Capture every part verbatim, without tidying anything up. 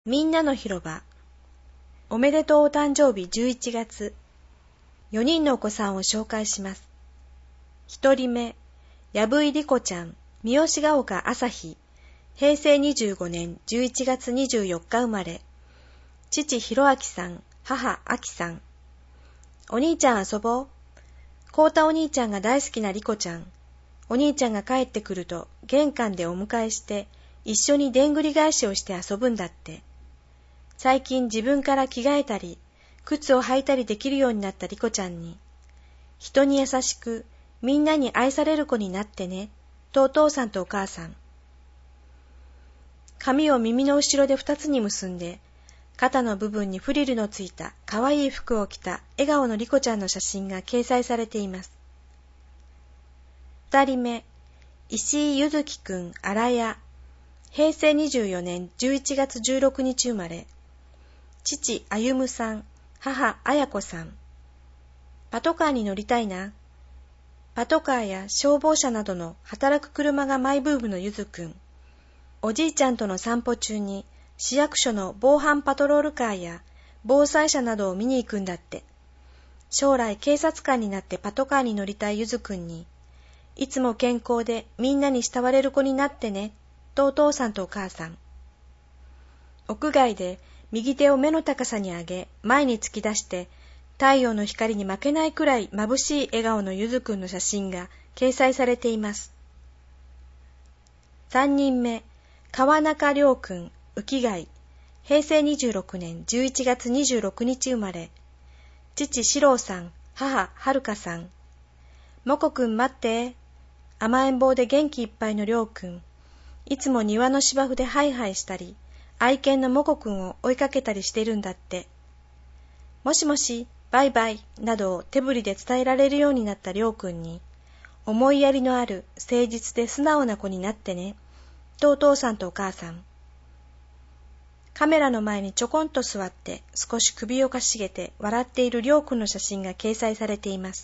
みんなの広場。おめでとうお誕生日じゅういちがつ。よにんのお子さんを紹介します。ひとりめ、やぶいりこちゃん、三好が丘朝日。へいせいにじゅうごねんじゅういちがつにじゅうよっか生まれ。父ひろあきさん、母あきさん。お兄ちゃん遊ぼう。こうたお兄ちゃんが大好きなりこちゃん。お兄ちゃんが帰ってくると玄関でお迎えして一緒にでんぐり返しをして遊ぶんだって。最近自分から着替えたり、靴を履いたりできるようになったりこちゃんに、人に優しく、みんなに愛される子になってね、とお父さんとお母さん。髪を耳の後ろで二つに結んで、肩の部分にフリルのついた可愛い服を着た笑顔のりこちゃんの写真が掲載されています。二人目、石井ゆずきくんあらや、へいせいにじゅうよねんじゅういちがつじゅうろくにち生まれ。父あゆむさん、母あやこさん。パトカーに乗りたいな。パトカーや消防車などの働く車がマイブームのゆずくん。おじいちゃんとの散歩中に市役所の防犯パトロールカーや防災車などを見に行くんだって。将来警察官になってパトカーに乗りたいゆずくんに、いつも健康でみんなに慕われる子になってね、とお父さんとお母さん。屋外で右手を目の高さに上げ、前に突き出して、太陽の光に負けないくらい眩しい笑顔のゆずくんの写真が掲載されています。三人目、川中亮くん、浮貝。へいせいにじゅうろくねんじゅういちがつにじゅうろくにち生まれ。父四郎さん、母はるかさん。もこくん待って。甘えん坊で元気いっぱいの亮くん。いつも庭の芝生でハイハイしたり、愛犬のもこくんを追いかけたりしてるんだって。もしもし、バイバイなどを手振りで伝えられるようになったりょうくんに、思いやりのある誠実で素直な子になってね、とお父さんとお母さん。カメラの前にちょこんと座って少し首をかしげて笑っているりょうくんの写真が掲載されています。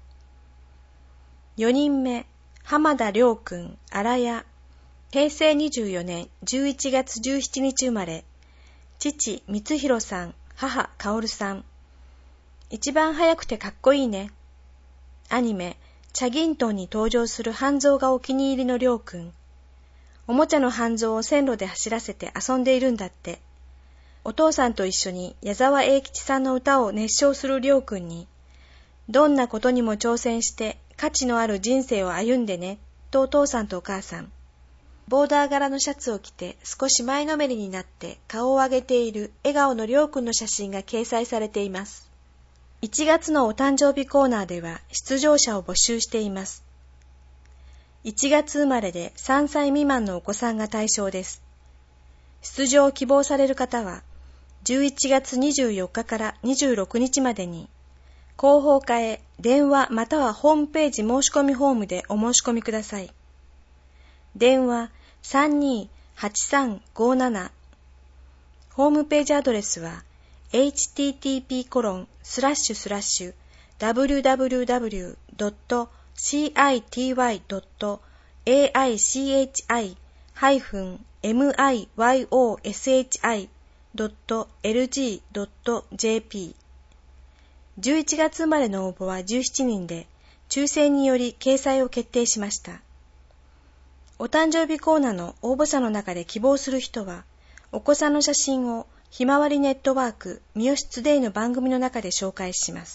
よにんめ、浜田りょうくん、あらや。へいせいにじゅうよねんじゅういちがつじゅうしちにち生まれ。父光弘さん、母薫さん。一番早くてかっこいいね。アニメチャギントンに登場する半蔵がお気に入りのりょうくん。おもちゃの半蔵を線路で走らせて遊んでいるんだって。お父さんと一緒に矢沢永吉さんの歌を熱唱するりょうくんに、どんなことにも挑戦して価値のある人生を歩んでね、とお父さんとお母さん。ボーダー柄のシャツを着て少し前のめりになって顔を上げている笑顔のりょうくんの写真が掲載されています。いちがつのお誕生日コーナーでは出場者を募集しています。いちがつ生まれでさんさい未満のお子さんが対象です。出場を希望される方はじゅういちがつにじゅうよっかからにじゅうろくにちまでに広報課へ電話またはホームページ申し込みフォームでお申し込みください。電話 さんにーはちさんごーなな。ホームページアドレスは エイチティーティーピーコロンスラッシュスラッシュダブリューダブリューダブリュードットシーアイティーワイドットエーアイシーエイチアイハイフンエムアイワイオーエスエイチアイドットエルジードットジェーピー。じゅういちがつ生まれの応募はじゅうしちにんで、抽選により掲載を決定しました。お誕生日コーナーの応募者の中で希望する人は、お子さんの写真をひまわりネットワーク三好ツデイの番組の中で紹介します。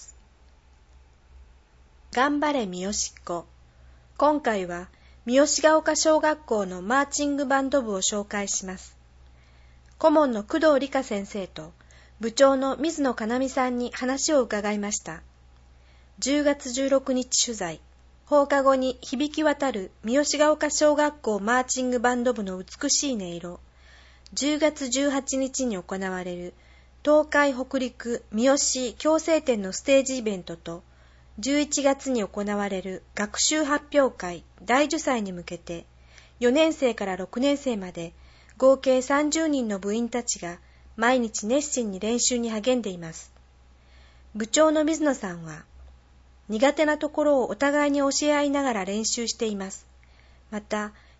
頑張れ三好っ子。今回は三好が丘小学校のマーチングバンド部を紹介します。顧問の工藤理香先生と部長の水野かなみさんに話を伺いました。じゅうがつじゅうろくにち取材。放課後に響き渡る三好が丘小学校マーチングバンド部の美しい音色。じゅうがつじゅうはちにちに行われる東海北陸三好矯正展のステージイベントと、じゅういちがつに行われる学習発表会大受祭に向けて、よねんせいからろくねんせいまで合計さんじゅうにんの部員たちが毎日熱心に練習に励んでいます。部長の水野さんは、苦手なところをお互いに教え合いながら練習しています。また、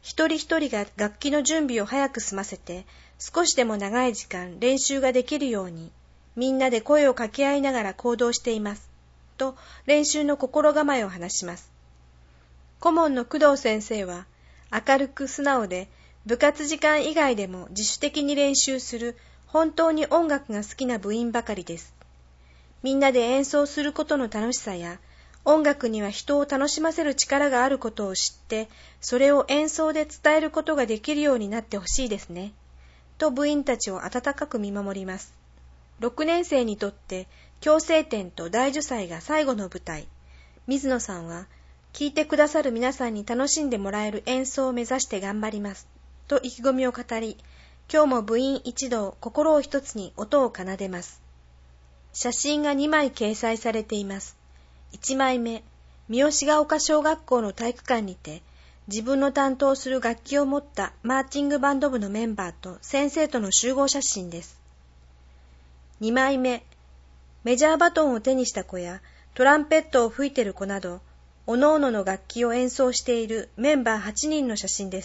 一人一人が楽器の準備を早く済ませて、少しでも長い時間練習ができるように、みんなで声を掛け合いながら行動しています。と練習の心構えを話します。顧問の工藤先生は、明るく素直で、部活時間以外でも自主的に練習する、本当に音楽が好きな部員ばかりです。みんなで演奏することの楽しさや、音楽には人を楽しませる力があることを知って、それを演奏で伝えることができるようになってほしいですね。と部員たちを温かく見守ります。ろくねん生にとって、強制展と大樹祭が最後の舞台。水野さんは、聴いてくださる皆さんに楽しんでもらえる演奏を目指して頑張ります。と意気込みを語り、今日も部員一同、心を一つに音を奏でます。写真がにまい掲載されています。いちまいめ、三好ヶ丘小学校の体育館にて、自分の担当する楽器を持ったマーチングバンド部のメンバーと先生との集合写真です。にまいめ、メジャーバトンを手にした子やトランペットを吹いている子など、おのおのの楽器を演奏しているメンバーはちにんの写真です。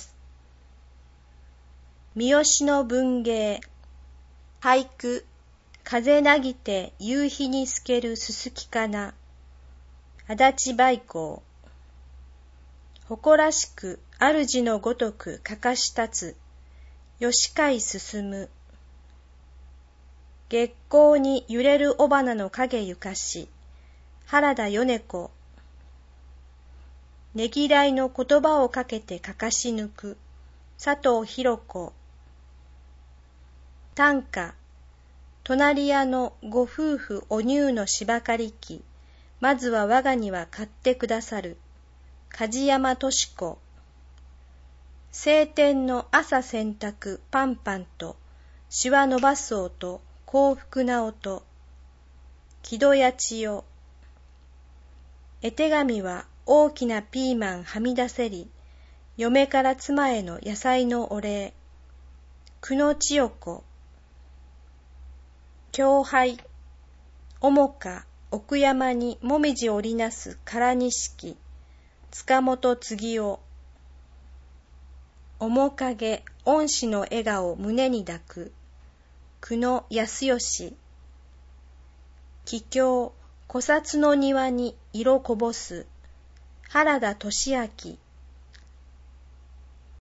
三好の文芸、俳句、風なぎて夕日に透けるすすきかな。足立梅光。誇らしく主のごとくかかし立つ。吉海進む。月光に揺れる雄花の影ゆかし。原田米子。ねぎらいの言葉をかけてかかし抜く。佐藤弘子。短歌。隣屋のご夫婦お乳の芝刈り機。まずは我がには買ってくださる。梶山敏子。晴天の朝洗濯パンパンと、しわ伸ばす音、幸福な音。木戸や千代。絵手紙は大きなピーマンはみ出せり、嫁から妻への野菜のお礼。久野千代子。狂拝。面か奥山にもみじ織りなす唐錦。塚本継夫。面影恩師の笑顔胸に抱く。久野康義。帰郷古刹の庭に色こぼす。原田俊明。